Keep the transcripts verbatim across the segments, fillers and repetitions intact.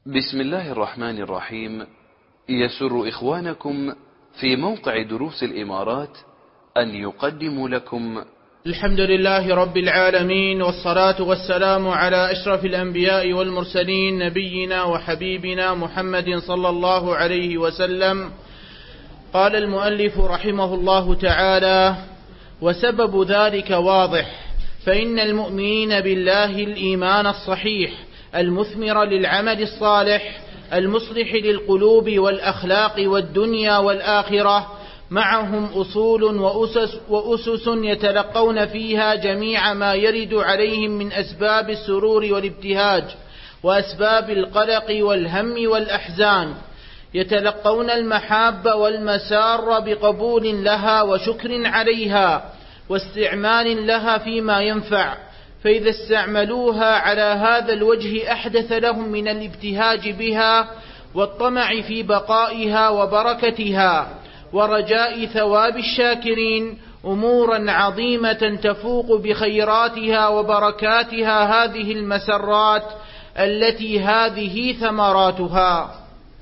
بسم الله الرحمن الرحيم. يسر إخوانكم في موقع دروس الإمارات أن يقدموا لكم الحمد لله رب العالمين، والصلاة والسلام على أشرف الأنبياء والمرسلين، نبينا وحبيبنا محمد صلى الله عليه وسلم. قال المؤلف رحمه الله تعالى: وسبب ذلك واضح، فإن المؤمنين بالله الإيمان الصحيح المثمر للعمل الصالح المصلح للقلوب والأخلاق والدنيا والآخرة، معهم أصول وأسس, وأسس يتلقون فيها جميع ما يرد عليهم من أسباب السرور والابتهاج وأسباب القلق والهم والأحزان، يتلقون المحاب والمسار بقبول لها وشكر عليها واستعمال لها فيما ينفع، فإذا استعملوها على هذا الوجه أحدث لهم من الابتهاج بها والطمع في بقائها وبركتها ورجاء ثواب الشاكرين أمورا عظيمة تفوق بخيراتها وبركاتها هذه المسرات التي هذه ثمراتها،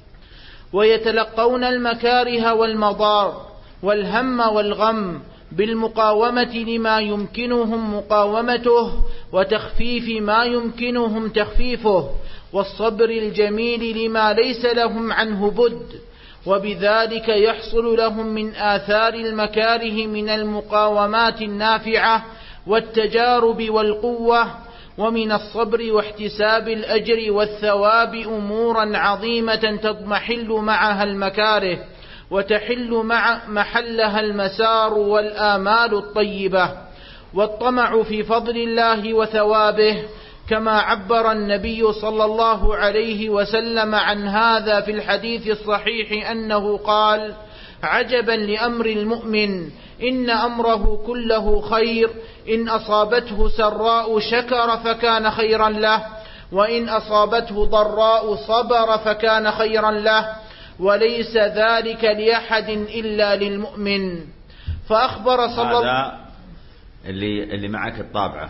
ويتلقون المكاره والمضار والهم والغم بالمقاومة لما يمكنهم مقاومته وتخفيف ما يمكنهم تخفيفه والصبر الجميل لما ليس لهم عنه بد، وبذلك يحصل لهم من آثار المكاره من المقاومات النافعة والتجارب والقوة، ومن الصبر واحتساب الأجر والثواب أمورا عظيمة تضمحل معها المكاره وتحل مع محلها المسار والآمال الطيبة والطمع في فضل الله وثوابه، كما عبر النبي صلى الله عليه وسلم عن هذا في الحديث الصحيح أنه قال: عجبا لأمر المؤمن، إن أمره كله خير، إن أصابته سراء شكر فكان خيرا له، وإن أصابته ضراء صبر فكان خيرا له، وليس ذلك لأحد إلا للمؤمن. فأخبر صلى الله هذا اللي اللي معك الطابعة،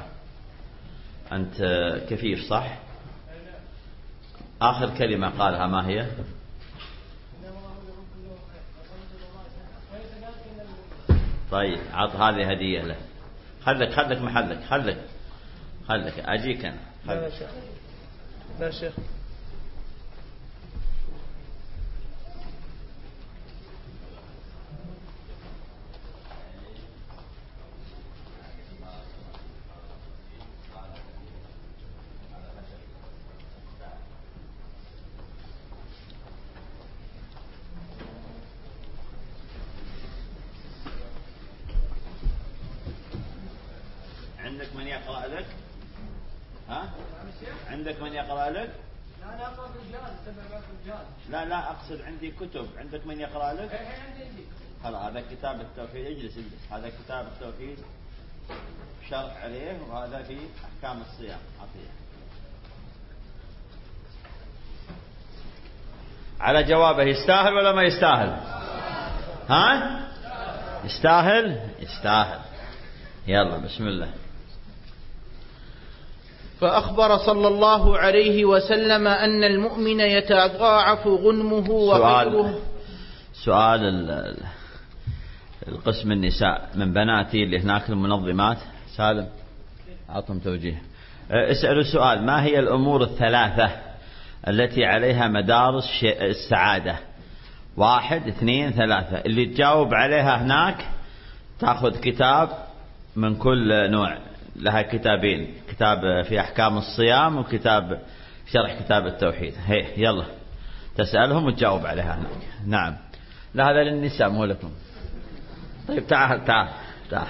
أنت كفيف صح؟ آخر كلمة قالها ما هي؟ طيب عط هذه هدية له. خلك خلك محلك خلك خلك أجيك أنا. لا شيخ لا شيخ عندك من يقرأ لك؟ ها؟ عندك من يقرأ لك؟ لا لا أقرأ رجال سبع رجال. لا لا أقصد عندي كتب، عندك من يقرأ لك؟ إيه عندي. خلاص هذا كتاب التوحيد، اجلس اجلس، هذا كتاب التوحيد شرح عليه، وهذا في أحكام الصيام عطيه. على جوابه يستاهل ولا ما يستاهل؟ ها؟ يستاهل؟ يستاهل. يلا بسم الله. فأخبر صلى الله عليه وسلم أن المؤمن يتضاعف غنمه وخيره. سؤال القسم النساء من بناتي اللي هناك المنظمات، سالم أعطهم توجيه. اسألوا سؤال: ما هي الأمور الثلاثة التي عليها مدار السعادة؟ واحد اثنين ثلاثة. اللي تجاوب عليها هناك تأخذ كتاب من كل نوع، لها كتابين، كتاب في أحكام الصيام وكتاب شرح كتاب التوحيد. هي يلا تسألهم وتجاوب عليها هناك. نعم. لا هذا للنساء مو لكم. طيب تعال تعال تعال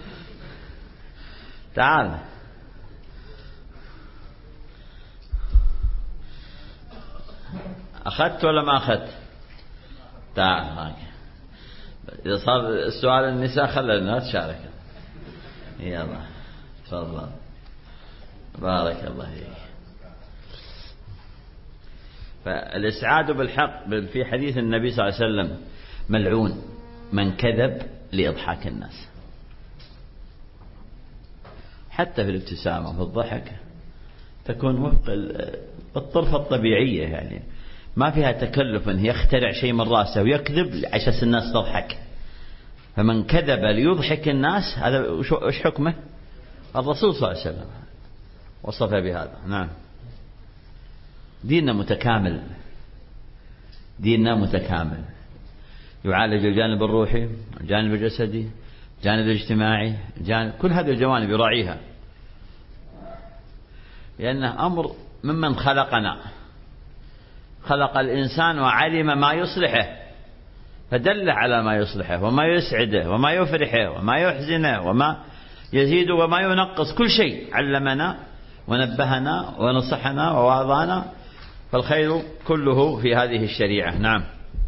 تعال أخذت ولا ما أخذت؟ تعال هاك. إذا صار السؤال النساء خلى الناس تشارك. يلا تفضل. بارك الله فيك. فالإسعاد بالحق في حديث النبي صلى الله عليه وسلم: ملعون من كذب لإضحاك الناس. حتى في الابتسامة وفي الضحك تكون وفق الطرفة الطبيعية، يعني ما فيها تكلف أن يخترع شيء من رأسه ويكذب عشان الناس تضحك. فمن كذب ليضحك الناس هذا وش حكمه؟ الرسول صلى الله عليه وسلم وصف بهذا. نعم. ديننا متكامل، ديننا متكامل، يعالج الجانب الروحي، الجانب الجسدي، الجانب الاجتماعي، الجانب كل هذه الجوانب يراعيها، لأنه أمر ممن خلقنا، خلق الإنسان وعلم ما يصلحه فدله على ما يصلحه وما يسعده وما يفرحه وما يحزنه وما يزيد وما ينقص، كل شيء علمنا ونبهنا ونصحنا ووعظنا، فالخير كله في هذه الشريعة. نعم.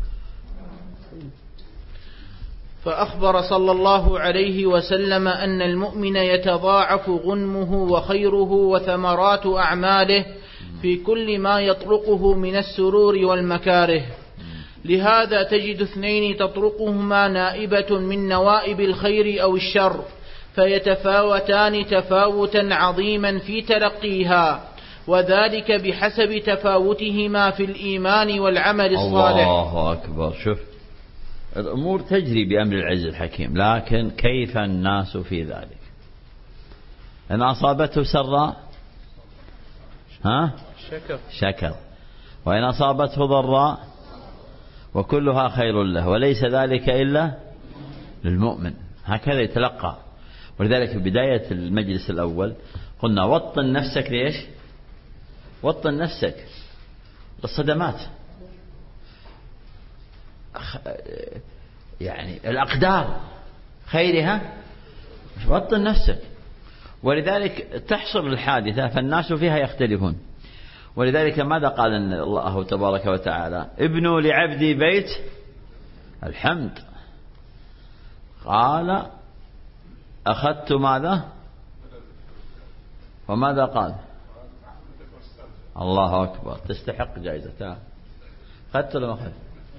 فأخبر صلى الله عليه وسلم أن المؤمن يتضاعف غنمه وخيره وثمرات أعماله في كل ما يطرقه من السرور والمكاره. لهذا تجد اثنين تطرقهما نائبة من نوائب الخير أو الشر، فيتفاوتان تفاوتا عظيما في تلقيها، وذلك بحسب تفاوتهما في الإيمان والعمل الصالح. الله أكبر. شوف الأمور تجري بأمر العزيز الحكيم، لكن كيف الناس في ذلك؟ إن أصابته سراء ها شكر شكر، وإن أصابته ضراء وكلها خير له، وليس ذلك إلا للمؤمن. هكذا يتلقى. ولذلك في بداية المجلس الأول قلنا وطن نفسك. ليش وطن نفسك؟ للصدمات، يعني الأقدار خيرها، وطن نفسك. ولذلك تحصل الحادثة فالناس فيها يختلفون. ولذلك ماذا قال الله تبارك وتعالى؟ ابنوا لعبدي بيت الحمد. قال أخذت ماذا؟ وماذا قال؟ الله أكبر، تستحق جائزة. أخذت ولا ما أخذت؟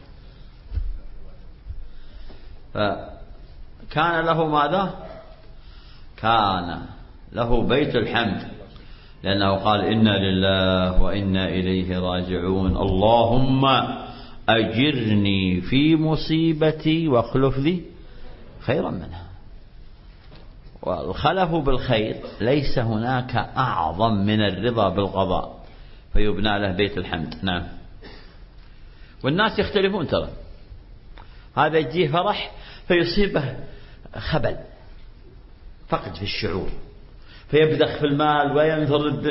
فكان له ماذا؟ كان له بيت الحمد، لأنه قال إنا لله وإنا إليه راجعون، اللهم أجرني في مصيبتي واخلف لي خيرا منها. والخلف بالخير ليس هناك أعظم من الرضا بالقضاء، فيبنى له بيت الحمد. نعم. والناس يختلفون ترى، هذا يجيه فرح فيصيبه خبل، فقد في الشعور، فيبدخ في المال وينثر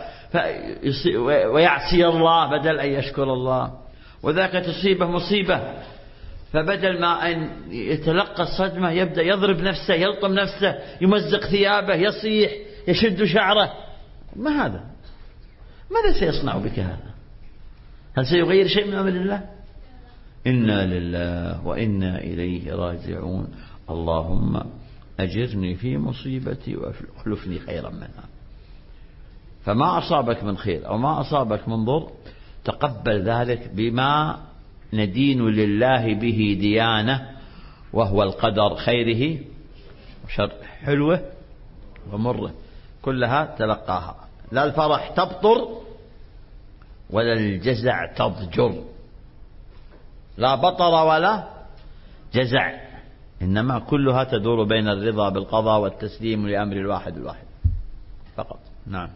ويعصي الله بدل أن يشكر الله. وذاك تصيبه مصيبة فبدل ما أن يتلقى الصدمة يبدأ يضرب نفسه، يلطم نفسه، يمزق ثيابه، يصيح، يشد شعره. ما هذا؟ ماذا سيصنع بك هذا؟ هل سيغير شيء من أمر الله؟ إنا لله وإنا إليه راجعون، اللهم أجرني في مصيبتي واخلفني خيرا منها. فما أصابك من خير أو ما أصابك من ضر تقبل ذلك بما ندين لله به ديانة، وهو القدر، خيره وشر، حلوه ومره، كلها تلقاها. لا الفرح تبطر ولا الجزع تضجر، لا بطر ولا جزع، إنما كلها تدور بين الرضا بالقضاء والتسليم لأمر الواحد الواحد فقط. نعم.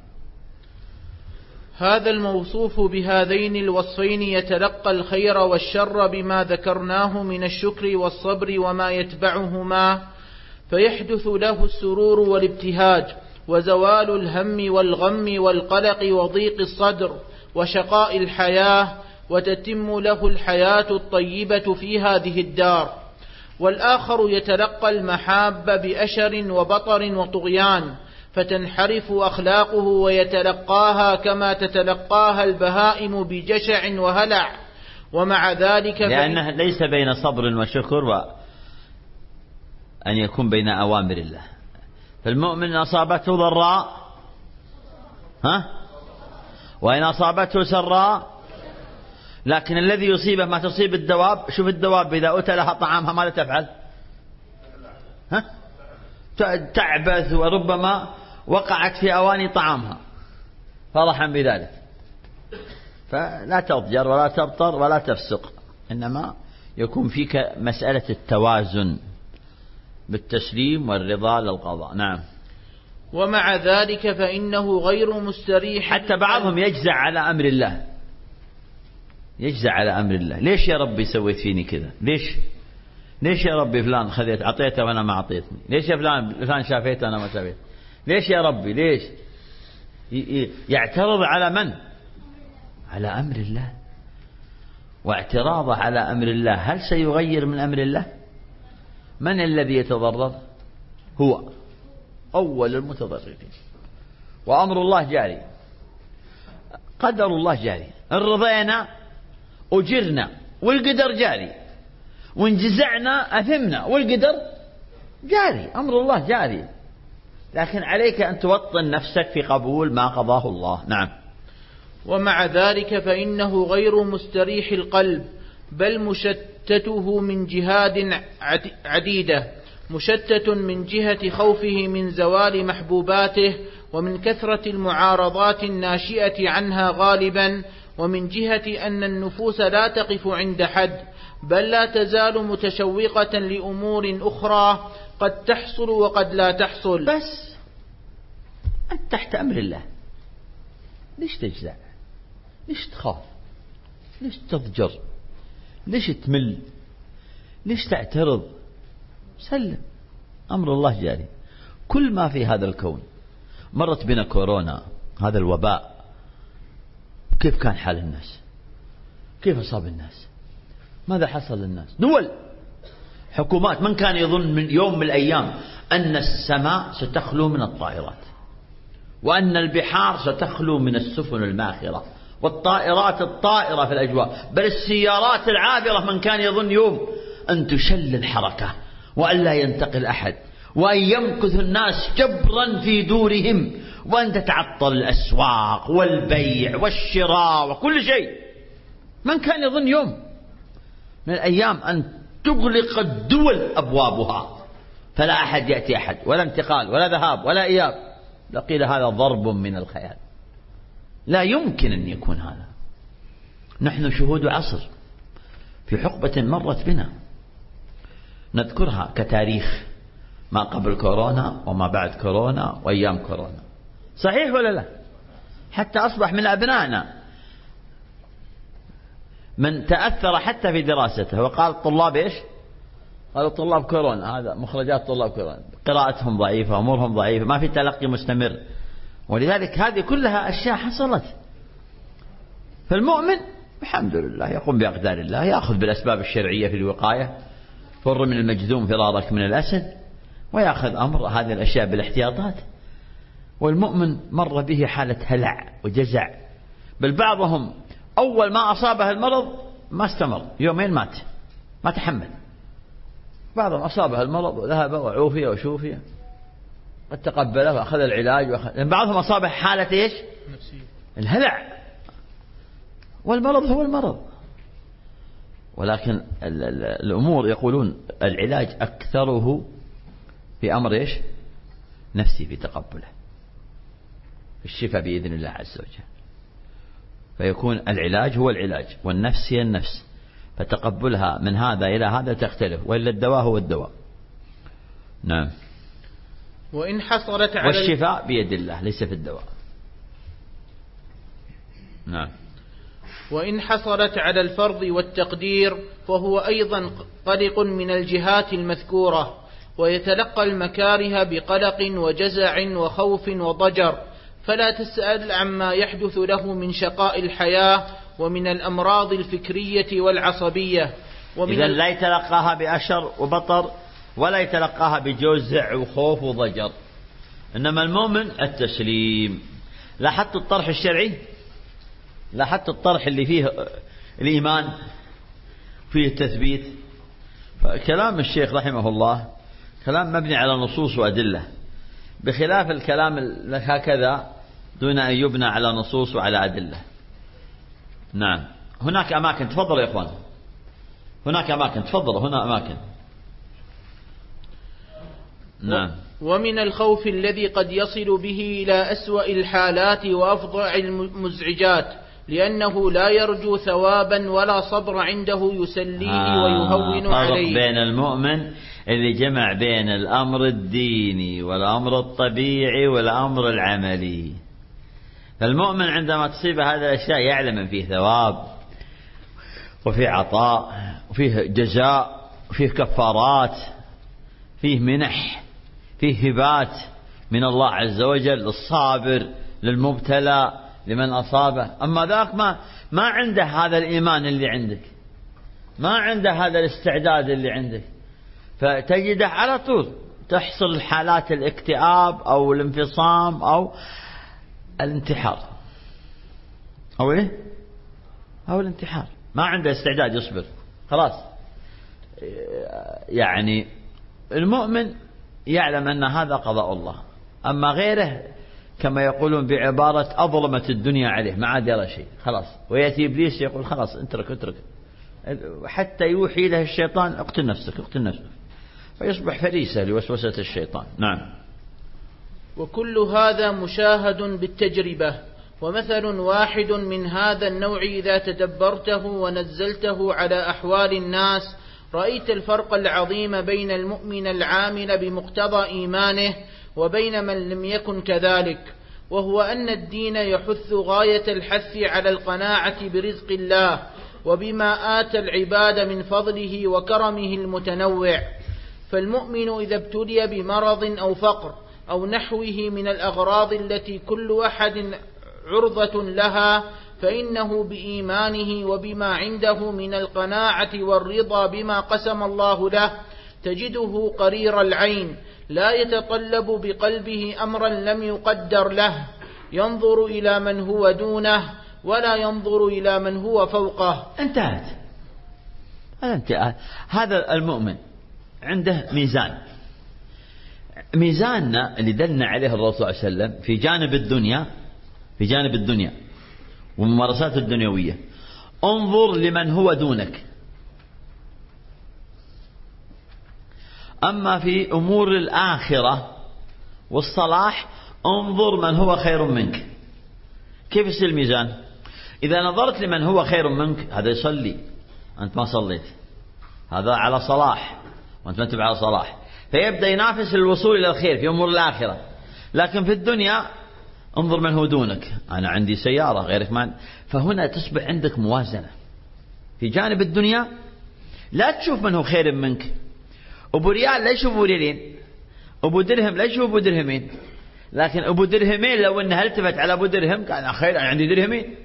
هذا الموصوف بهذين الوصفين يتلقى الخير والشر بما ذكرناه من الشكر والصبر وما يتبعهما، فيحدث له السرور والابتهاج وزوال الهم والغم والقلق وضيق الصدر وشقاء الحياة، وتتم له الحياة الطيبة في هذه الدار. والآخر يتلقى المحاب بأشر وبطر وطغيان، فتنحرف أخلاقه ويتلقاها كما تتلقاها البهائم بجشع وهلع. ومع ذلك لأنه ليس بين صبر وشكر وأن يكون بين أوامر الله. فالمؤمن أصابته ضراء ها وإن أصابته سراء، لكن الذي يصيبه ما تصيب الدواب. شوف الدواب إذا أتى لها طعامها ماذا تفعل؟ ها؟ تعبث وربما وقعت في أواني طعامها. فرحا بذلك. فلا تضجر ولا تبطر ولا تفسق، إنما يكون فيك مسألة التوازن بالتسليم والرضا للقضاء. نعم. ومع ذلك فإنه غير مستريح. حتى بعضهم يجزع على أمر الله، يجزع على أمر الله. ليش يا ربي سويت فيني كذا؟ ليش ليش يا ربي فلان خذيت عطيته وأنا ما عطيتني؟ ليش يا فلان فلان شافيته وأنا ما شافيته؟ ليش يا ربي ليش؟ يعترض على من؟ على أمر الله. واعتراضه على أمر الله هل سيغير من أمر الله؟ من الذي يتضرر؟ هو أول المتضررين. وأمر الله جاري، قدر الله جاري، إن رضينا أجرنا والقدر جاري، وإن جزعنا أثمنا والقدر جاري. أمر الله جاري، لكن عليك أن توطن نفسك في قبول ما قضاه الله. نعم. ومع ذلك فإنه غير مستريح القلب، بل مشتته من جهاد عديدة، مشتت من جهة خوفه من زوال محبوباته، ومن كثرة المعارضات الناشئة عنها غالبا، ومن جهة أن النفوس لا تقف عند حد، بل لا تزال متشوقة لأمور أخرى قد تحصل وقد لا تحصل. بس أنت تحت أمر الله، ليش تجزع؟ ليش تخاف؟ ليش تضجر؟ ليش تمل؟ ليش تعترض؟ سلم، أمر الله جاري. كل ما في هذا الكون. مرت بنا كورونا، هذا الوباء، كيف كان حال الناس؟ كيف أصاب الناس؟ ماذا حصل للناس؟ دول، حكومات. من كان يظن من يوم من الأيام أن السماء ستخلو من الطائرات، وأن البحار ستخلو من السفن الماخرة، والطائرات الطائرة في الأجواء، بل السيارات العابرة. من كان يظن يوم أن تشل الحركة وأن لا ينتقل أحد، وأن يمكث الناس جبرا في دورهم، وأن تتعطل الأسواق والبيع والشراء وكل شيء. من كان يظن يوم من الأيام أن تغلق الدول أبوابها، فلا أحد يأتي أحد، ولا انتقال ولا ذهاب ولا إياب؟ لقيل هذا ضرب من الخيال. لا يمكن أن يكون هذا. نحن شهود عصر في حقبة مرت بنا نذكرها كتاريخ، ما قبل كورونا وما بعد كورونا وأيام كورونا. صحيح ولا لا؟ حتى أصبح من أبنائنا من تأثر حتى في دراسته، وقال الطلاب إيش؟ قالوا طلاب كورونا، هذا مخرجات طلاب كورونا، قراءتهم ضعيفة، أمورهم ضعيفة، ما في تلقي مستمر. ولذلك هذه كلها أشياء حصلت. فالمؤمن الحمد لله يقوم بأقدار الله، يأخذ بالأسباب الشرعية في الوقاية، فر من المجذوم فرارك من الأسد، ويأخذ أمر هذه الأشياء بالاحتياطات. والمؤمن مر به حالة هلع وجزع، بل بعضهم أول ما أصابه المرض ما استمر، يومين مات، ما تحمل. بعضهم أصابه المرض وذهب وعوفي وشوفي، قد تقبله وأخذ العلاج وأخذ... لأن بعضهم أصابه حالة إيش؟ الهلع. والمرض هو المرض، ولكن الأمور يقولون العلاج أكثره في أمر إيش؟ نفسي، في تقبله، الشفاء بإذن الله عز وجل. فيكون العلاج هو العلاج، والنفس هي النفس، فتقبلها من هذا إلى هذا تختلف، وإلا الدواء هو الدواء. نعم. وإن حصلت على والشفاء بيد الله ليس في الدواء. نعم. وإن حصلت على الفرض والتقدير فهو أيضا قلق من الجهات المذكورة، ويتلقى المكاره بقلق وجزع وخوف وضجر، فلا تسأل عما يحدث له من شقاء الحياة ومن الأمراض الفكرية والعصبية. إذن لا يتلقاها بأشر وبطر، ولا يتلقاها بجزع وخوف وضجر، إنما المؤمن التسليم. لاحظت الطرح الشرعي؟ لاحظت الطرح اللي فيه الإيمان، فيه التثبيت. فكلام الشيخ رحمه الله كلام مبني على نصوص وأدلة، بخلاف الكلام هكذا دون أن يبنى على نصوص وعلى أدلة. نعم. هناك أماكن، تفضل يا إخوان، هناك أماكن، تفضل، هنا أماكن. نعم. ومن الخوف الذي قد يصل به إلى أسوأ الحالات وأفظع المزعجات، لأنه لا يرجو ثوابا ولا صبر عنده يسليه آه ويهون فرق عليه. بين المؤمن اللي جمع بين الأمر الديني والأمر الطبيعي والأمر العملي. فالمؤمن عندما تصيب هذه الأشياء يعلم أن فيه ثواب وفيه عطاء وفيه جزاء وفيه كفارات، فيه منح، فيه هبات من الله عز وجل للصابر للمبتلى لمن أصابه. أما ذاك ما ما عنده هذا الإيمان اللي عندك، ما عنده هذا الاستعداد اللي عندك، فتجده على طول تحصل حالات الاكتئاب أو الانفصام أو الانتحار أو إيه أو الانتحار. ما عنده استعداد يصبر خلاص. يعني المؤمن يعلم أن هذا قضاء الله، أما غيره كما يقولون بعبارة أظلمت الدنيا عليه، ما عاد يرى شيء خلاص. ويأتي إبليس يقول خلاص اترك اترك، حتى يوحي له الشيطان اقتل نفسك اقتل نفسك، فيصبح فريسة لوسوسة الشيطان. نعم. وكل هذا مشاهد بالتجربة. ومثل واحد من هذا النوع إذا تدبرته ونزلته على أحوال الناس رأيت الفرق العظيم بين المؤمن العامل بمقتضى إيمانه وبين من لم يكن كذلك، وهو أن الدين يحث غاية الحث على القناعة برزق الله وبما آتى العباد من فضله وكرمه المتنوع. فالمؤمن إذا ابتلي بمرض أو فقر أو نحوه من الأغراض التي كل أحد عرضة لها، فإنه بإيمانه وبما عنده من القناعة والرضا بما قسم الله له تجده قرير العين، لا يتطلب بقلبه أمرا لم يقدر له، ينظر إلى من هو دونه ولا ينظر إلى من هو فوقه. انتهت. انتهت. هذا المؤمن عنده ميزان. ميزاننا اللي دلنا عليه الرسول صلى الله عليه وسلم في جانب الدنيا، في جانب الدنيا والممارسات الدنيوية، انظر لمن هو دونك. أما في أمور الآخرة والصلاح انظر من هو خير منك. كيف يصير الميزان؟ إذا نظرت لمن هو خير منك، هذا يصلي أنت ما صليت، هذا على صلاح وأنت ما أنت على صلاح، فيبدأ ينافس الوصول إلى الخير في أمور الآخرة. لكن في الدنيا انظر من هو دونك، أنا عندي سيارة غيرك ما، فهنا تصبح عندك موازنة. في جانب الدنيا لا تشوف من هو خير منك. أبو ريال لا يشوف أبو ريالين، أبو درهم لا يشوف أبو درهمين، لكن أبو درهمين لو أنه التفت على أبو درهم قال خير أنا عندي درهمين.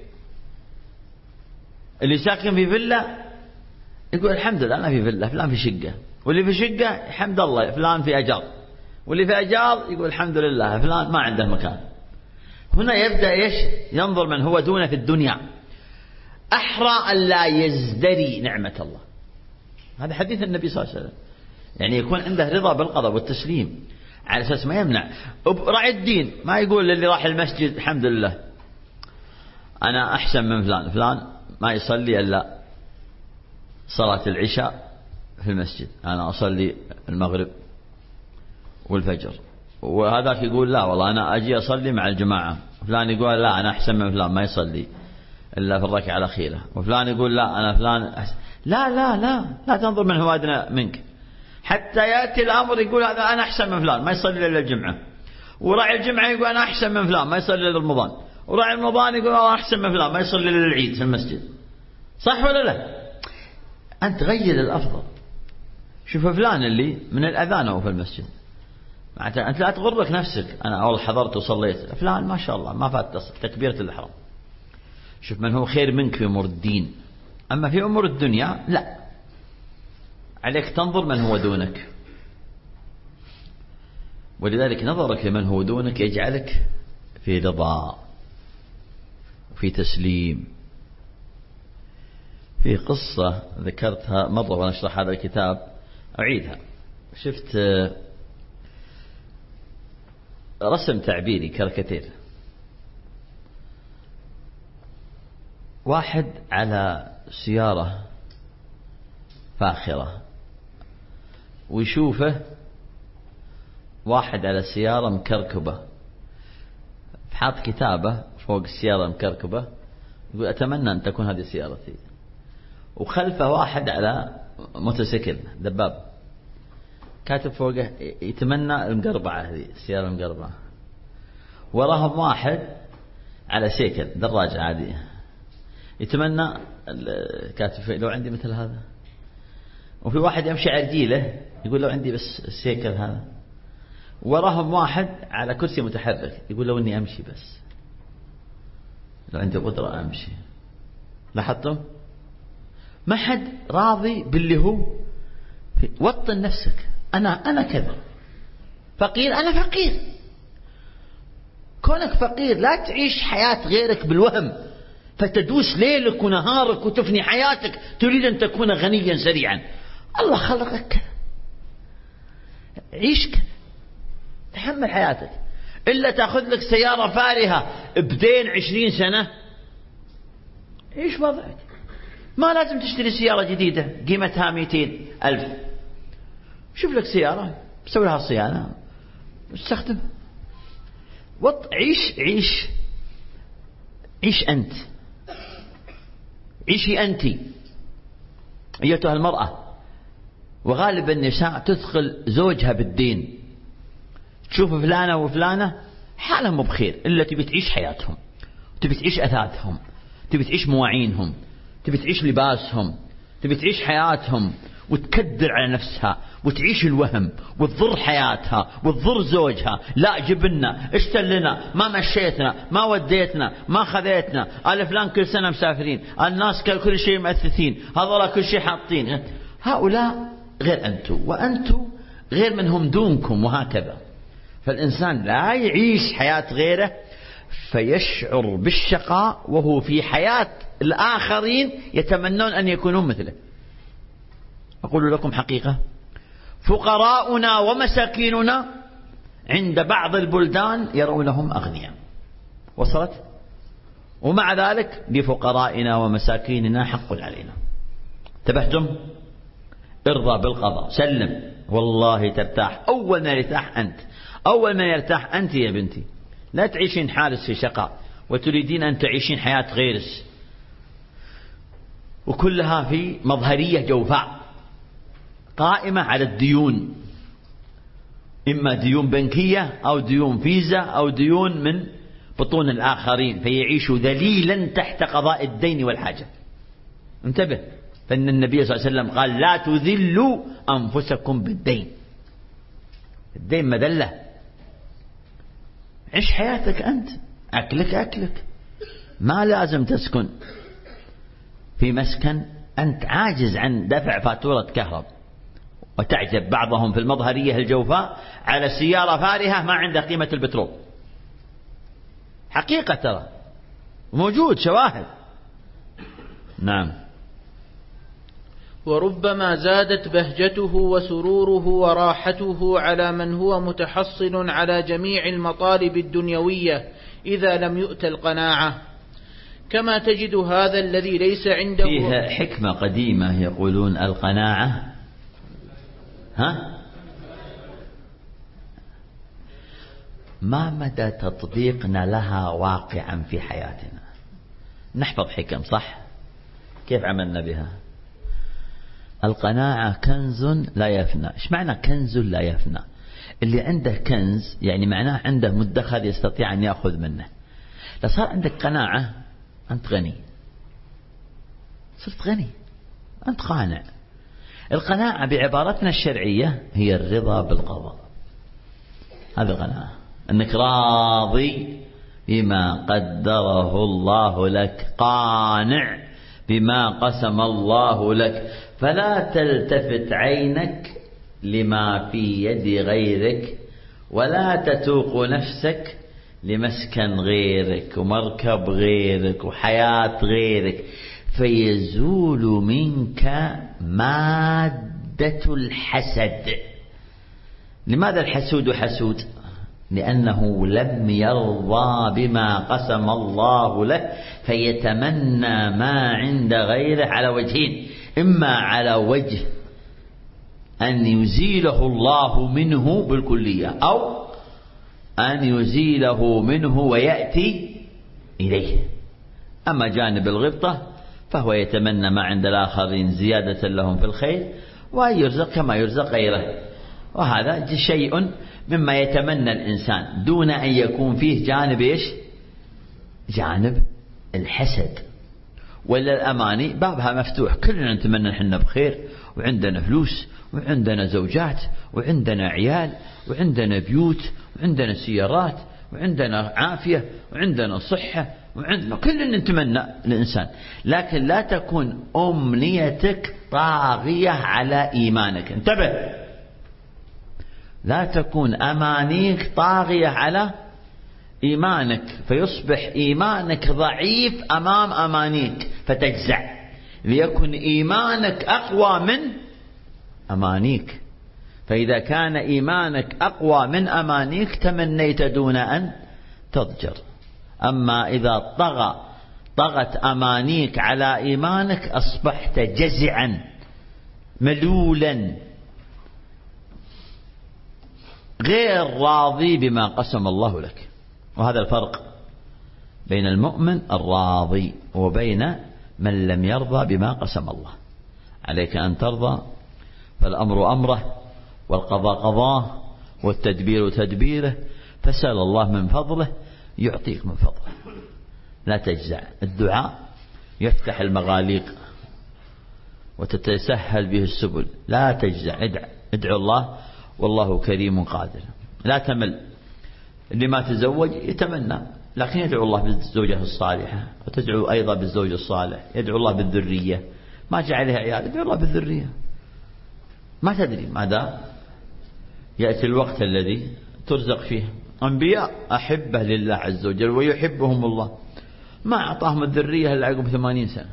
اللي ساكن في فيلا يقول الحمد لله أنا في فيلا، فلان في شقة، واللي في شقة الحمد لله فلان في أجار، واللي في أجار يقول الحمد لله فلان ما عنده مكان. هنا يبدأ إيش؟ ينظر من هو دونه في الدنيا، أحرى أن لا يزدري نعمة الله. هذا حديث النبي صلى الله عليه وسلم، يعني يكون عنده رضا بالقضاء والتسليم على أساس ما يمنع. راعي الدين ما يقول للي راح المسجد الحمد لله أنا أحسن من فلان، فلان ما يصلي إلا صلاة العشاء في المسجد، أنا أصلي المغرب والفجر، وهذاك يقول لا والله أنا أجي أصلي مع الجماعة، فلان يقول لا أنا أحسن من فلان ما يصلي إلا في الركعة الأخيرة، وفلان يقول لا أنا فلان أحسن. لا لا لا لا تنظر من هو أدنى منك، حتى يأتي الأمر يقول هذا أنا أحسن من فلان ما يصلي إلا الجمعة، وراعي الجمعة يقول أنا أحسن من فلان ما يصلي إلا رمضان، وراعي رمضان يقول أنا أحسن من فلان ما يصلي إلا العيد في المسجد. صح ولا لا؟ أنت غير الأفضل. شوف فلان اللي من الأذان هو في المسجد، أنت لا تغرك نفسك أنا أول حضرت وصليت، فلان ما شاء الله ما فات تكبيرة الإحرام. شوف من هو خير منك في أمور الدين. أما في أمور الدنيا لا، عليك تنظر من هو دونك. ولذلك نظرك لمن هو دونك يجعلك في رضا وفي تسليم. في قصة ذكرتها مرة وأنا أشرح هذا الكتاب أعيدها. شفت رسم تعبيري كاريكاتير، واحد على سيارة فاخرة ويشوفه واحد على سيارة مكركبة، حاط كتابة فوق السيارة مكركبة يقول أتمنى أن تكون هذه سيارتي، وخلفه واحد على موتوسيكل دباب كاتب فوقه يتمنى المقربعة، هذه السيارة المقربعة. وراهم واحد على سيكل دراجة عادية يتمنى كاتب لو عندي مثل هذا. وفي واحد يمشي على رجيله يقول لو عندي بس السيكل هذا. وراهم واحد على كرسي متحرك يقول لو اني امشي بس، لو عندي قدرة امشي. لاحظتم؟ ما حد راضي باللي هو. وطن نفسك، انا انا كذا فقير، انا فقير. كونك فقير لا تعيش حياة غيرك بالوهم فتدوس ليلك ونهارك وتفني حياتك تريد ان تكون غنيا سريعا. الله خلقك كذا، عيش كذا، تحمل حياتك. إلا تأخذ لك سيارة فارهة بدين عشرين سنة، عيش وضعك. ما لازم تشتري سيارة جديدة قيمتها مئتين ألف، شوف لك سيارة سوي لها صيانة استخدم. وط... عيش عيش عيش أنت، عيشي أنت أيتها المرأة. وغالب النساء تدخل زوجها بالدين، تشوف فلانة وفلانة حالهم مو بخير إلا تبي تعيش حياتهم، تبي تعيش أثاثهم، تبي تعيش مواعينهم، تبي تعيش لباسهم، تبي تعيش حياتهم وتكدر على نفسها وتعيش الوهم وتضر حياتها وتضر زوجها. لا جبنا اشتلنا ما مشيتنا ما وديتنا ما خذيتنا، الفلان كل سنة مسافرين، الناس كل شيء مؤثثين، هذولا كل شيء حاطين. هؤلاء غير أنتم وأنتم غير منهم دونكم، وهكذا. فالإنسان لا يعيش حياة غيره فيشعر بالشقاء وهو في حياة الآخرين يتمنون أن يكونوا مثله. أقول لكم حقيقة، فقراؤنا ومساكيننا عند بعض البلدان يرونهم أغنياء، وصلت؟ ومع ذلك لفقرائنا ومساكيننا حق علينا. انتبهتم؟ ارضى بالقضاء، سلم، والله ترتاح. أول ما يرتاح أنت، أول ما يرتاح أنت يا بنتي. لا تعيشين حارس في شقاء وتريدين أن تعيشين حياة غيرس، وكلها في مظهرية جوفاء قائمة على الديون، إما ديون بنكية أو ديون فيزا أو ديون من بطون الآخرين، فيعيش ذليلا تحت قضاء الدين والحاجة. انتبه، فإن النبي صلى الله عليه وسلم قال لا تذلوا أنفسكم بالدين. الدين مذلة. عيش حياتك أنت، أكلك أكلك، ما لازم تسكن في مسكن أنت عاجز عن دفع فاتورة كهرب. وتعجب بعضهم في المظهرية الجوفاء على سيارة فارهة ما عندها قيمة البترول. حقيقة ترى موجود شواهد. نعم. وربما زادت بهجته وسروره وراحته على من هو متحصل على جميع المطالب الدنيوية إذا لم يؤت القناعة، كما تجد هذا الذي ليس عنده. فيها حكمة قديمة يقولون القناعة ها ما مدى تطبيقنا لها واقعا في حياتنا. نحفظ حكم صح، كيف عملنا بها؟ القناعة كنز لا يفنى. ايش معنى كنز لا يفنى؟ اللي عنده كنز يعني معناه عنده مدخر يستطيع أن يأخذ منه. لو صار عندك قناعة أنت غني، صرت غني، أنت قانع. القناعة بعبارتنا الشرعية هي الرضا بالقضاء. هذا القناعة، أنك راضي بما قدره الله لك، قانع بما قسم الله لك، فلا تلتفت عينك لما في يد غيرك، ولا تتوق نفسك لمسكن غيرك ومركب غيرك وحياة غيرك، فيزول منك مادة الحسد. لماذا الحسود حسود؟ لأنه لم يرضى بما قسم الله له، فيتمنى ما عند غيره على وجهين: إما على وجه أن يزيله الله منه بالكلية أو أن يزيله منه ويأتي إليه. أما جانب الغبطة فهو يتمنى ما عند الآخرين زيادة لهم في الخير وأن يرزق كما يرزق غيره، وهذا شيء مما يتمنى الإنسان دون أن يكون فيه جانب إيش؟ جانب الحسد. ولا الأماني بابها مفتوح، كلنا نتمنى نحن بخير وعندنا فلوس وعندنا زوجات وعندنا عيال وعندنا بيوت وعندنا سيارات وعندنا عافية وعندنا صحة وعندنا، كلنا نتمنى الإنسان، لكن لا تكون أمنيتك طاغية على إيمانك. انتبه، لا تكون أمانيك طاغية على إيمانك فيصبح إيمانك ضعيف أمام أمانيك فتجزع، ليكن إيمانك أقوى من أمانيك. فإذا كان إيمانك أقوى من أمانيك تمنيت دون أن تضجر. أما إذا طغى طغت أمانيك على إيمانك أصبحت جزعا ملولا غير راضي بما قسم الله لك. وهذا الفرق بين المؤمن الراضي وبين من لم يرضى بما قسم الله. عليك أن ترضى، فالأمر أمره والقضاء قضاه والتدبير تدبيره، فسأل الله من فضله يعطيك من فضله. لا تجزع. الدعاء يفتح المغاليق وتتسهل به السبل. لا تجزع، ادع ادعو الله والله كريم قادر. لا تمل. اللي ما تزوج يتمنى لكن يدعو الله بالزوجة الصالحة، وتدعو أيضا بالزوج الصالح، يدعو الله بالذرية. ما جاء عليها عيال يدعو الله بالذرية. ما تدري ماذا يأتي الوقت الذي ترزق فيه. أنبياء أحبة لله عز وجل ويحبهم الله، ما أعطاهم الذرية إلا عقب ثمانين سنة.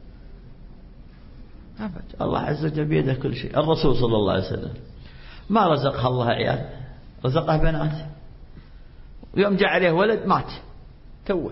الله عز وجل بيده كل شيء. الرسول صلى الله عليه وسلم ما رزقها الله عيال، رزقها بنات. يوم جاء عليه ولد مات توه.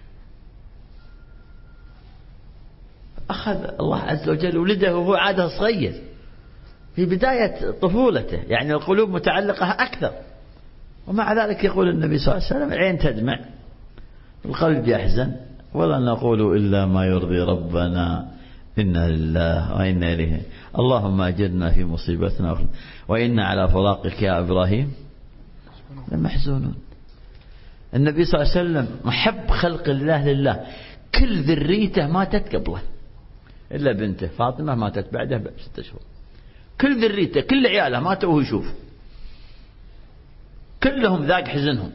أخذ الله عز وجل ولده وهو عاده صغير في بداية طفولته، يعني القلوب متعلقة أكثر. ومع ذلك يقول النبي صلى الله عليه وسلم العين تدمع القلب يحزن ولا نقول إلا ما يرضي ربنا إنا لله وإنا إليه. اللهم أجرنا في مصيبتنا وإنا على فراقك يا إبراهيم لمحزونون. النبي صلى الله عليه وسلم محب خلق الله لله، كل ذريته ماتت قبله إلا بنته فاطمة ماتت بعده بست أشهر. كل ذريته كل عياله ماتوا وهو يشوف، كلهم ذاق حزنهم.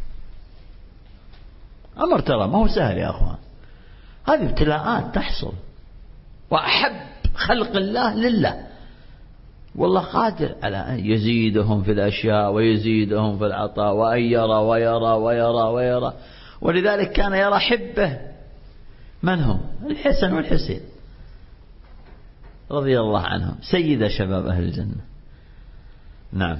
أمر ترى ما هو سهل يا أخوان، هذه ابتلاءات تحصل. وأحب خلق الله لله، والله قادر على أن يزيدهم في الأشياء ويزيدهم في العطاء وأن يرى ويرى ويرى ويرى. ولذلك كان يرى حبه من هم؟ الحسن والحسين رضي الله عنهم سيد شباب أهل الجنة. نعم.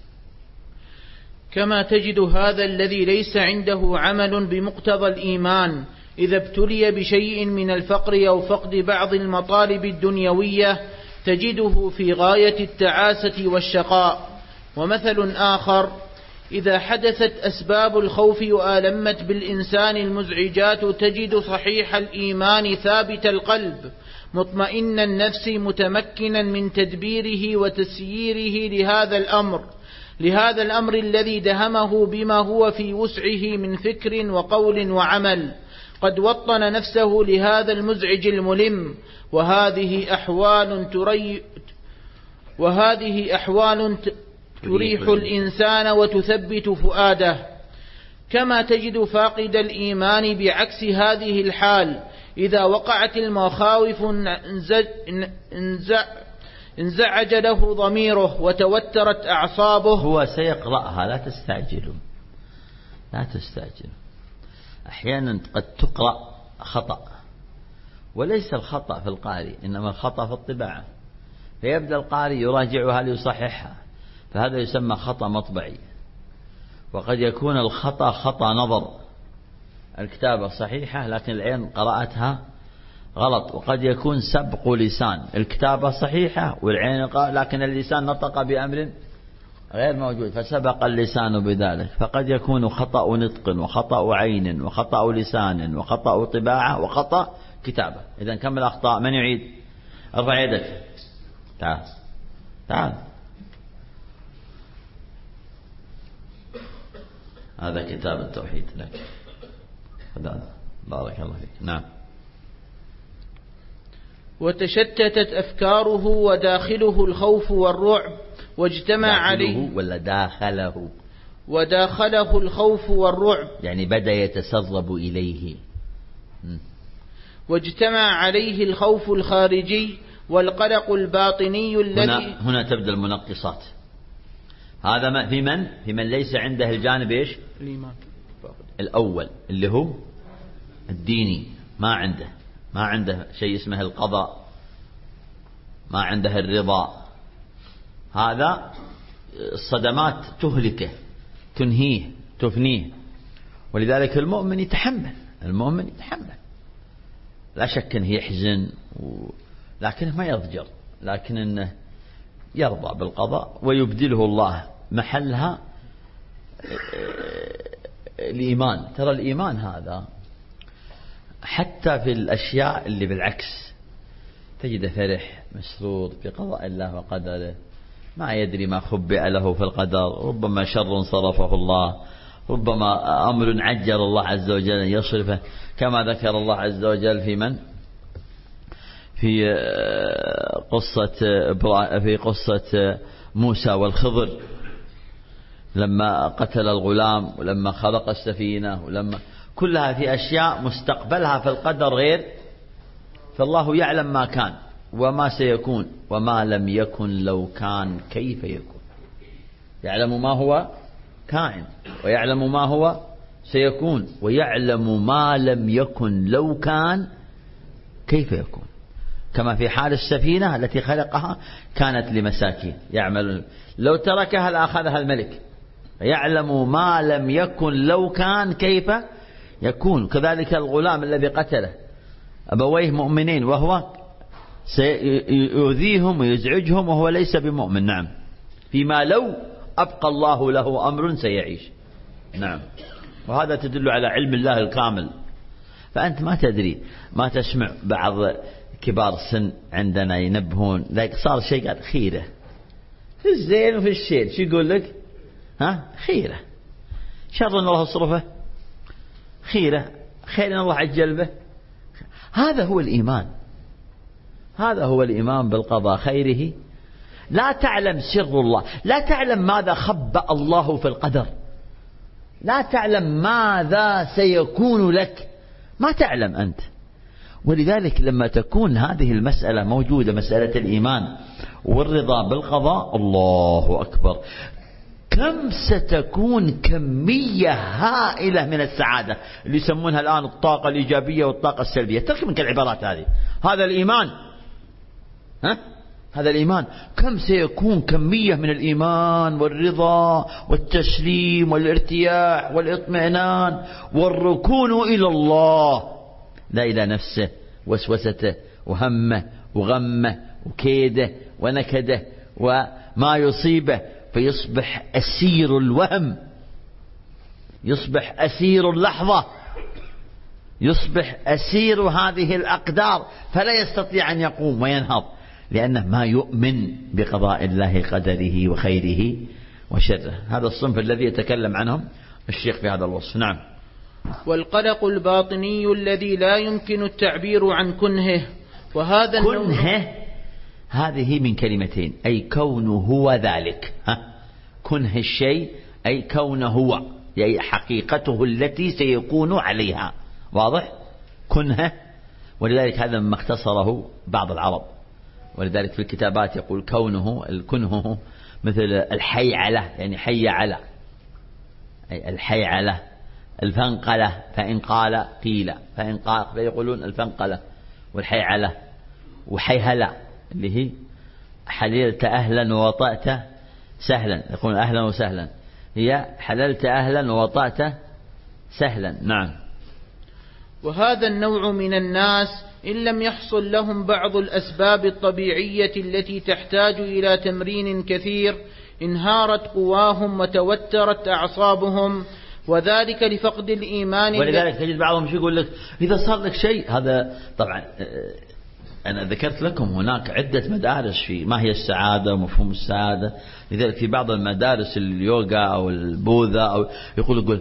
كما تجد هذا الذي ليس عنده عمل بمقتضى الإيمان إذا ابتلي بشيء من الفقر أو فقد بعض المطالب الدنيوية تجده في غاية التعاسة والشقاء. ومثل آخر: إذا حدثت أسباب الخوف وآلمت بالإنسان المزعجات تجد صحيح الإيمان ثابت القلب مطمئن النفس متمكنا من تدبيره وتسييره لهذا الأمر لهذا الأمر الذي دهمه بما هو في وسعه من فكر وقول وعمل، قد وطن نفسه لهذا المزعج الملم. وهذه أحوال تري وهذه أحوال تريح الإنسان وتثبت فؤاده. كما تجد فاقد الإيمان بعكس هذه الحال إذا وقعت المخاوف انزعج له ضميره وتوترت أعصابه. هو سيقرأها، لا تستعجلوا لا تستعجلوا. أحيانا قد تقرأ خطأ، وليس الخطأ في القارئ إنما الخطأ في الطباعة، فيبدأ القارئ يراجعها ليصححها، فهذا يسمى خطأ مطبعي. وقد يكون الخطأ خطأ نظر، الكتابة صحيحة لكن العين قرأتها غلط. وقد يكون سبق لسان، الكتابة صحيحة والعين قال، لكن اللسان نطق بأمر غير موجود فسبق اللسان بذلك، فقد يكون خطأ نطق وخطأ عين وخطأ لسان وخطأ طباعة وخطأ كتابة. إذن كم الأخطاء؟ من يعيد؟ ارفع يدك، تعال تعال. هذا كتاب التوحيد لك، بارك الله فيك. نعم. وتشتتت أفكاره وداخله الخوف والرعب، واجتمع عليه ولا داخله وداخله الخوف والرعب، يعني بدأ يتسرب إليه. م. واجتمع عليه الخوف الخارجي والقلق الباطني الذي هنا, هنا تبدأ المنقصات. هذا ما في من في من ليس عنده الجانب إيش؟ الإيمان الأول اللي هو الديني، ما عنده ما عنده شيء اسمه القضاء، ما عنده الرضا. هذا الصدمات تهلكه تنهيه تفنيه. ولذلك المؤمن يتحمل المؤمن يتحمل لا شك أنه يحزن و... لكنه ما يضجر، لكن أنه يرضى بالقضاء ويبدله الله محلها الإيمان. ترى الإيمان هذا حتى في الأشياء اللي بالعكس تجد فرح مسرور بقضاء الله وقدره، ما يدري ما خبئ له في القدر، ربما شر صرفه الله، ربما أمر عجل الله عز وجل يصرفه، كما ذكر الله عز وجل في من في قصة في قصة موسى والخضر لما قتل الغلام ولما خلق السفينة، ولما كلها في أشياء مستقبلها في القدر غير، فالله يعلم ما كان وما سيكون، وما لم يكن لو كان كيف يكون. يعلم ما هو كائن ويعلم ما هو سيكون ويعلم ما لم يكن لو كان كيف يكون. كما في حال السفينة التي خلقها كانت لمساكين يعملون، لو تركها لأخذها الملك. يعلم ما لم يكن لو كان كيف يكون. كذلك الغلام الذي قتله أبويه مؤمنين وهو سيؤذيهم ويزعجهم وهو ليس بمؤمن. نعم. فيما لو أبقى الله له أمر سيعيش. نعم. وهذا تدل على علم الله الكامل. فأنت ما تدري، ما تسمع بعض كبار السن عندنا ينبهون لك صار شيء قال خيرة في الزين وفي الشين، شو يقول لك؟ ها خيرة، شر الله صرفه خيرة، خير الله عجل به. هذا هو الإيمان، هذا هو الإيمان بالقضاء خيره. لا تعلم سر الله، لا تعلم ماذا خبأ الله في القدر، لا تعلم ماذا سيكون لك، ما تعلم أنت. ولذلك لما تكون هذه المسألة موجودة، مسألة الإيمان والرضا بالقضاء، الله أكبر، كم ستكون كمية هائلة من السعادة اللي يسمونها الآن الطاقة الإيجابية والطاقة السلبية. تركب من العبارات هذه. هذا الإيمان، ها؟ هذا الإيمان كم سيكون كمية من الإيمان والرضا والتسليم والارتياح والاطمئنان والركون إلى الله، لا إلى نفسه وسوسته وهمه وغمه وكيده ونكده وما يصيبه، فيصبح أسير الوهم، يصبح أسير اللحظة، يصبح أسير هذه الأقدار، فلا يستطيع أن يقوم وينهض، لأنه ما يؤمن بقضاء الله قدره وخيره وشره. هذا الصنف الذي يتكلم عنهم الشيخ في هذا الوصف. نعم. والقلق الباطني الذي لا يمكن التعبير عن كنهه، وهذا كنهه هذه من كلمتين، أي كونه هو ذلك. ها؟ كنه الشيء أي كونه هو، أي حقيقته التي سيكون عليها. واضح؟ كنهه. ولذلك هذا ما اختصره بعض العرب، ولذلك في الكتابات يقول كونه الكنهه مثل الحيعلة، يعني حي على، أي الحيعلة، الفنقلة، فإن قال قيل، فإن قال فيقولون الفنقلة والحيعلة وحيهلة اللي هي حللت أهلا ووطأت سهلا، يقولون أهلا وسهلا، هي حللت أهلا ووطأت سهلا. نعم. وهذا النوع من الناس إن لم يحصل لهم بعض الأسباب الطبيعية التي تحتاج إلى تمرين كثير انهارت قواهم وتوترت أعصابهم، وذلك لفقد الإيمان. ولذلك تجد بعضهم شو يقول لك إذا صار لك شيء، هذا طبعا أنا ذكرت لكم هناك عدة مدارس في ما هي السعادة ومفهوم السعادة. لذلك في بعض المدارس اليوغا أو البوذا أو يقول يقول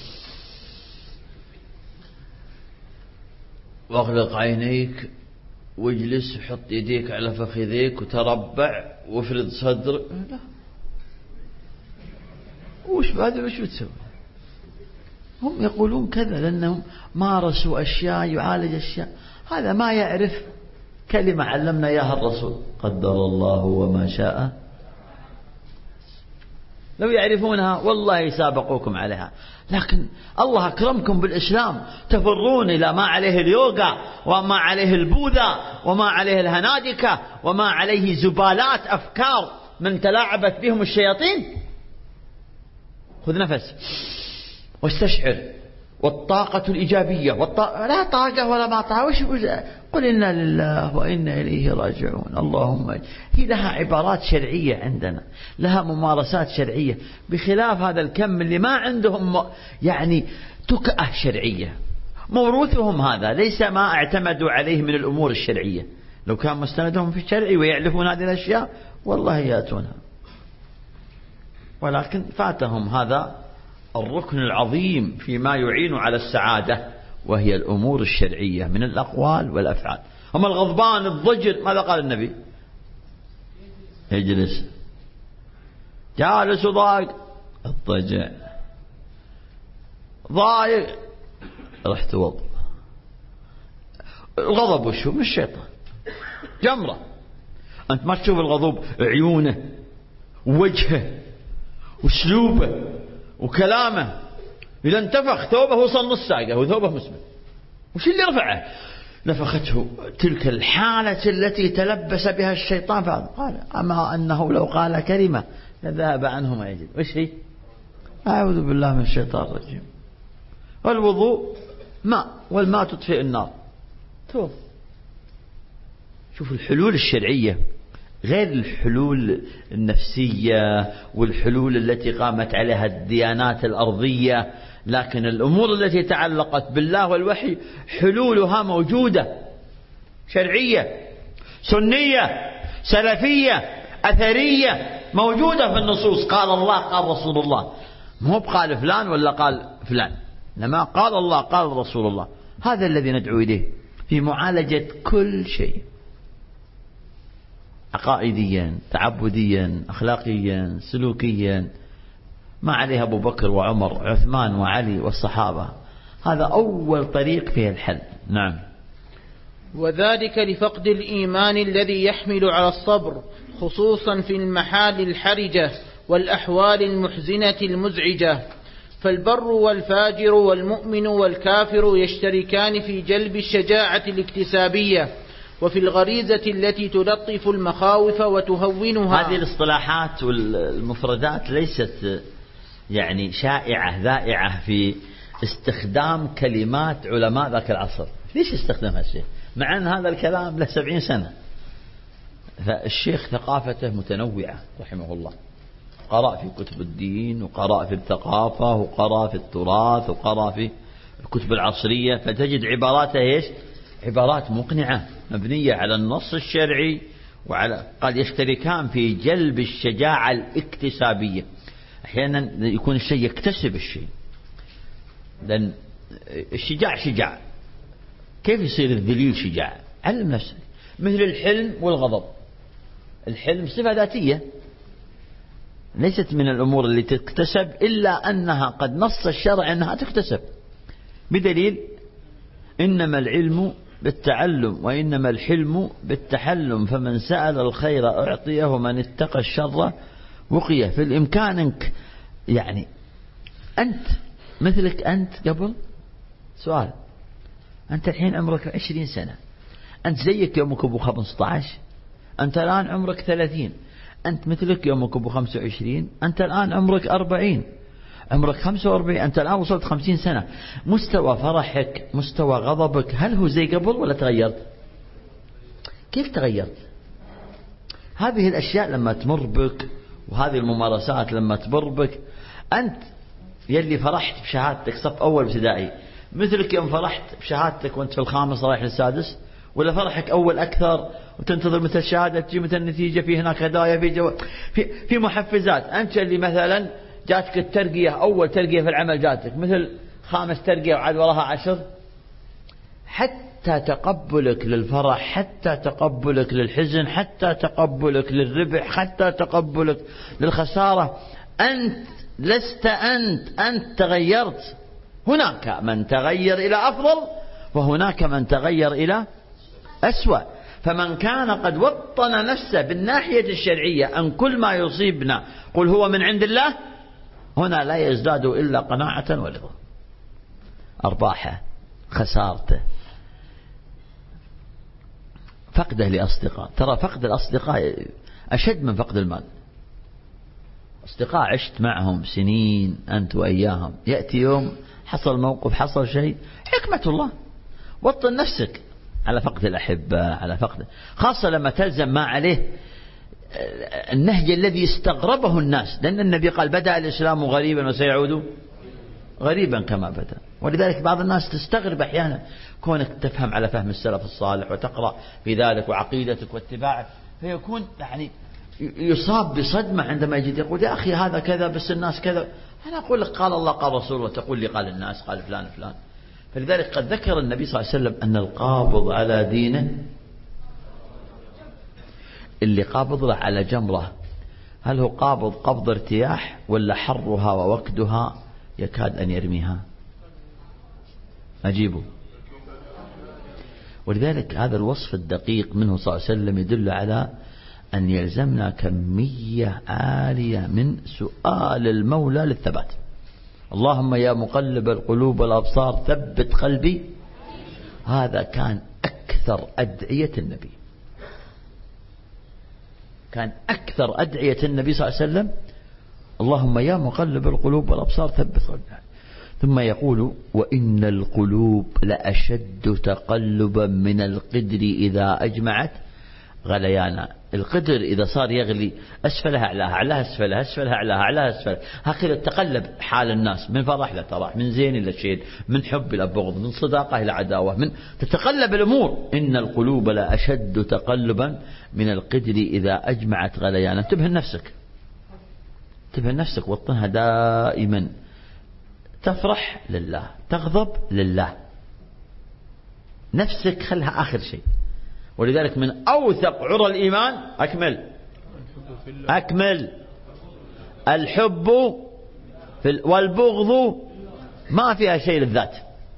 واغلق عينيك واجلس وحط يديك على فخذيك وتربع وافرد صدرك. لا، وش بعد وش بتسوي؟ هم يقولون كذا لأنهم مارسوا أشياء يعالج أشياء. هذا ما يعرف كلمة علمنا إياها الرسول، قدر الله وما شاء. لو يعرفونها والله سابقوكم عليها، لكن الله أكرمكم بالإسلام تفرون إلى ما عليه اليوغا وما عليه البوذا وما عليه الهنادكة وما عليه زبالات أفكار من تلاعبت بهم الشياطين. خذ نفس واستشعر، والطاقة الإيجابية والطاقة لا طاقة ولا ما طاقة. وش قل إنا لله وإنا إليه راجعون. اللهم هي لها عبارات شرعية عندنا، لها ممارسات شرعية، بخلاف هذا الكم اللي ما عندهم يعني تكأة شرعية. موروثهم هذا ليس ما اعتمدوا عليه من الأمور الشرعية. لو كان مستندهم في الشرع ويعرفون هذه الأشياء والله يأتونها، ولكن فاتهم هذا الركن العظيم فيما يعين على السعادة، وهي الأمور الشرعية من الأقوال والأفعال. أما الغضبان الضجر ماذا قال النبي؟ اجلس. جالس وضايق الضجع، ضايق رح توض. الغضب وشو؟ من الشيطان، جمرة. أنت ما تشوف الغضب عيونه ووجهه واسلوبه وكلامه، إذا انتفخ ثوبه وصل نص ساقه وثوبه مسبل. وش اللي رفعه؟ نفخته تلك الحالة التي تلبس بها الشيطان. فقال أما أنه لو قال كلمة لذهب عنه ما يجد. وش هي؟ أعوذ بالله من الشيطان الرجيم. والوضوء ماء، والماء تطفئ النار. توب. شوف الحلول الشرعية غير الحلول النفسية والحلول التي قامت عليها الديانات الأرضية، لكن الأمور التي تعلقت بالله والوحي حلولها موجودة، شرعية سنية سلفية أثرية، موجودة في النصوص. قال الله قال رسول الله، مو بقال فلان ولا قال فلان، لما قال الله قال رسول الله. هذا الذي ندعو إليه في معالجة كل شيء، عقائديا تعبديا أخلاقيا سلوكيا، ما عليه أبو بكر وعمر وعثمان وعلي والصحابة. هذا أول طريق فيه الحل. نعم. وذلك لفقد الإيمان الذي يحمل على الصبر، خصوصا في المحال الحرجة والأحوال المحزنة المزعجة. فالبر والفاجر والمؤمن والكافر يشتركان في جلب الشجاعة الاكتسابية وفي الغريزة التي تلطف المخاوف وتهونها. هذه الاصطلاحات والمفردات ليست يعني شائعة ذائعة في استخدام كلمات علماء ذاك العصر. ليش استخدمها الشيخ مع أن هذا الكلام له سبعين سنة؟ فالشيخ ثقافته متنوعة رحمه الله، قرأ في كتب الدين وقرأ في الثقافة وقرأ في التراث وقرأ في الكتب العصرية، فتجد عباراته إيش؟ عبارات مقنعة مبنية على النص الشرعي وعلى قال يشتركان في جلب الشجاعة الاكتسابية. أحيانا يكون الشيء يكتسب الشيء، لأن الشجاع شجاع. كيف يصير الذليل شجاع؟ علم نفسك. مثل الحلم والغضب. الحلم صفة ذاتية ليست من الأمور اللي تكتسب، إلا أنها قد نص الشرع أنها تكتسب، بدليل إنما العلم بالتعلم وإنما الحلم بالتحلم، فمن سأل الخير أعطيه ومن اتقى الشر وقيه. في الإمكان أنك يعني أنت مثلك أنت قبل سؤال، أنت الحين عمرك عشرين سنة، أنت زيك يومك أبو خمسة عشر، أنت الآن عمرك ثلاثين، أنت مثلك يومك أبو خمسة وعشرين، أنت الآن عمرك أربعين. عمرك خمسة وأربعين، أنت الآن وصلت خمسين سنة، مستوى فرحك مستوى غضبك هل هو زي قبل ولا تغيرت؟ كيف تغيرت؟ هذه الأشياء لما تمر بك وهذه الممارسات لما تمر بك، أنت يلي فرحت بشهادتك صف أول ابتدائي مثلك يوم فرحت بشهادتك وأنت في الخامس رايح للسادس، ولا فرحك أول أكثر وتنتظر مثل شهادة تجي مثل النتيجة في هناك هدايا في جو في, في محفزات. أنت اللي مثلا جاتك الترقية أول ترقية في العمل جاتك مثل خامس ترقية وعاد وراها عشر، حتى تقبلك للفرح حتى تقبلك للحزن حتى تقبلك للربح حتى تقبلك للخسارة، أنت لست أنت، أنت تغيرت. هناك من تغير إلى أفضل وهناك من تغير إلى أسوأ. فمن كان قد وطن نفسه بالناحية الشرعية أن كل ما يصيبنا قل هو من عند الله، هنا لا يزداد إلا قناعة ورضا. أرباحه، خسارته، فقده لأصدقاء. ترى فقد الأصدقاء أشد من فقد المال. أصدقاء عشت معهم سنين أنت وإياهم، يأتي يوم حصل موقف حصل شيء، حكمة الله. وطن نفسك على فقد الأحبة، على فقد، خاصة لما تلزم ما عليه النهج الذي استغربه الناس، لأن النبي قال بدأ الإسلام غريبا وسيعود غريبا كما بدأ. ولذلك بعض الناس تستغرب أحيانا كونك تفهم على فهم السلف الصالح وتقرأ في ذلك وعقيدتك واتباعك، فيكون يعني يصاب بصدمة عندما يجد يقول يا أخي هذا كذا بس الناس كذا. أنا أقول لك قال الله قال رسول الله، تقول لي قال الناس قال فلان فلان. فلذلك قد ذكر النبي صلى الله عليه وسلم أن القابض على دينه، اللي قابض له على جمرة، هل هو قابض قبض ارتياح ولا حرها ووقدها يكاد أن يرميها؟ أجيبه. ولذلك هذا الوصف الدقيق منه صلى الله عليه وسلم يدل على أن يلزمنا كمية عالية من سؤال المولى للثبات. اللهم يا مقلب القلوب والأبصار ثبت قلبي. هذا كان أكثر أدعية النبي، كان أكثر أدعية النبي صلى الله عليه وسلم اللهم يا مقلب القلوب والأبصار ثبت قلبي. ثم يقول وإن القلوب لأشد تقلبا من القدر إذا أجمعت غليانا. القدر إذا صار يغلي أسفلها أعلاها أعلاها أسفلها أسفلها أعلاها أعلاها أسفلها، هكذا تقلب حال الناس من فرح إلى تراح، من زين إلى شين، من حب إلى بغض، من صداقة إلى عداوة، من تتقلب الأمور. إن القلوب لأشد تقلبا من القدر إذا أجمعت غليانا. انتبه لنفسك، انتبه لنفسك، وطنها دائما. تفرح لله، تغضب لله، نفسك خلها آخر شيء. ولذلك من أوثق عرى الإيمان أكمل أكمل الحب والبغض ما فيها شيء للذات.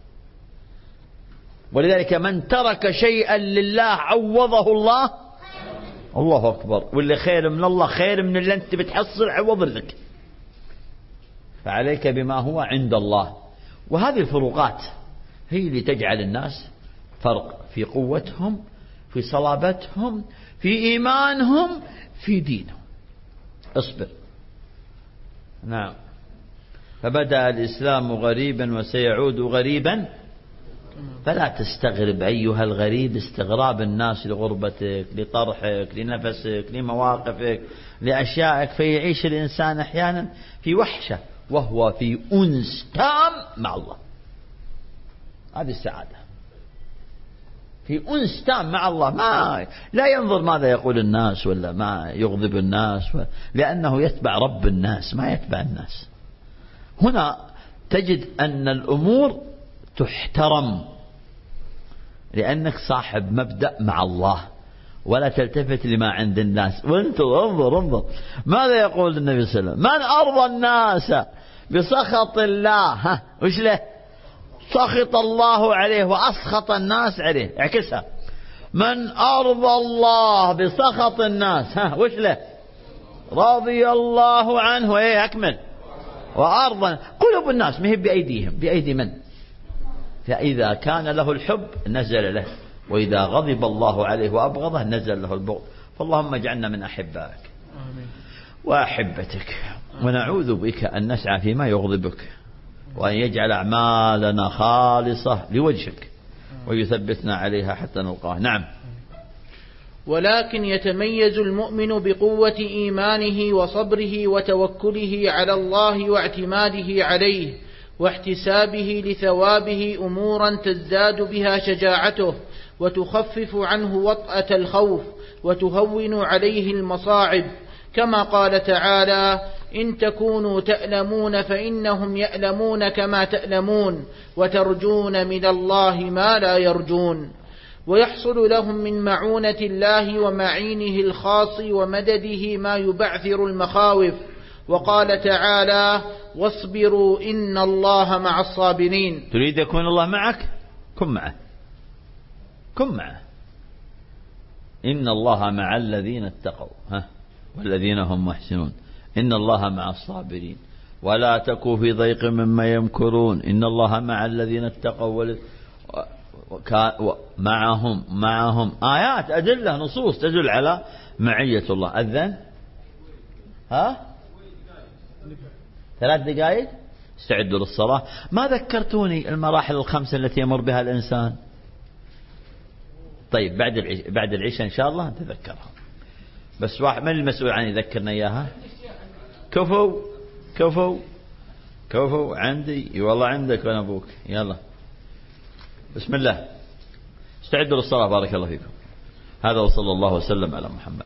ولذلك من ترك شيئا لله عوضه الله. الله أكبر. واللي خير من الله خير من اللي أنت بتحصل عوض رزقك. فعليك بما هو عند الله. وهذه الفروقات هي اللي تجعل الناس فرق في قوتهم، في صلابتهم، في إيمانهم، في دينهم. اصبر. نعم. فبدأ الإسلام غريبا وسيعود غريبا، فلا تستغرب أيها الغريب استغراب الناس لغربتك، لطرحك، لنفسك، لمواقفك، لأشيائك. فيعيش الإنسان أحيانا في وحشة وهو في أنس تام مع الله. هذه السعادة، في أنس تام مع الله. ما لا ينظر ماذا يقول الناس ولا ما يغضب الناس، لأنه يتبع رب الناس ما يتبع الناس. هنا تجد أن الأمور تحترم لأنك صاحب مبدأ مع الله، ولا تلتفت لما عند الناس. وانت انظر انظر ماذا يقول النبي صلى الله عليه وسلم: من أرضى الناس بسخط الله، ها وش له؟ سخط الله عليه وأسخط الناس عليه. اعكسها: من أرضى الله بسخط الناس، ها وش له؟ رضي الله عنه. ايه أكمل. وأرضى قلوب الناس ما هي بأيديهم، بأيدي من؟ فإذا كان له الحب نزل له، وإذا غضب الله عليه وأبغضه نزل له البغض. فاللهم اجعلنا من أحبائك. وأحبتك، ونعوذ بك أن نسعى فيما يغضبك، وأن يجعل أعمالنا خالصة لوجهك، ويثبتنا عليها حتى نلقاه. نعم. ولكن يتميز المؤمن بقوة إيمانه وصبره وتوكله على الله واعتماده عليه واحتسابه لثوابه أمورا تزداد بها شجاعته وتخفف عنه وطأة الخوف وتهون عليه المصاعب، كما قال تعالى: إن تكونوا تألمون فإنهم يألمون كما تألمون وترجون من الله ما لا يرجون. ويحصل لهم من معونة الله ومعينه الخاص ومدده ما يبعثر المخاوف، وقال تعالى: واصبروا إن الله مع الصابرين. تريد يكون الله معك؟ كن معه، كن معه. إن الله مع الذين اتقوا ها والذين هم محسنون، إن الله مع الصابرين، ولا تكوا في ضيق مما يمكرون، إن الله مع الذين اتقوا معهم معهم آيات أدلة نصوص تدل على معية الله. أذن ها ثلاث دقائق، استعدوا للصلاة. ما ذكرتوني المراحل الخمسة التي يمر بها الإنسان؟ طيب بعد العش... بعد العشاء إن شاء الله نتذكرها، بس واحد من المسؤول عن يذكرنا إياها؟ كفو كفو كفو عندي والله، عندك وأنا أبوك. يلا بسم الله، استعدوا للصلاة. بارك الله فيكم. هذا وصلى الله وسلم على محمد.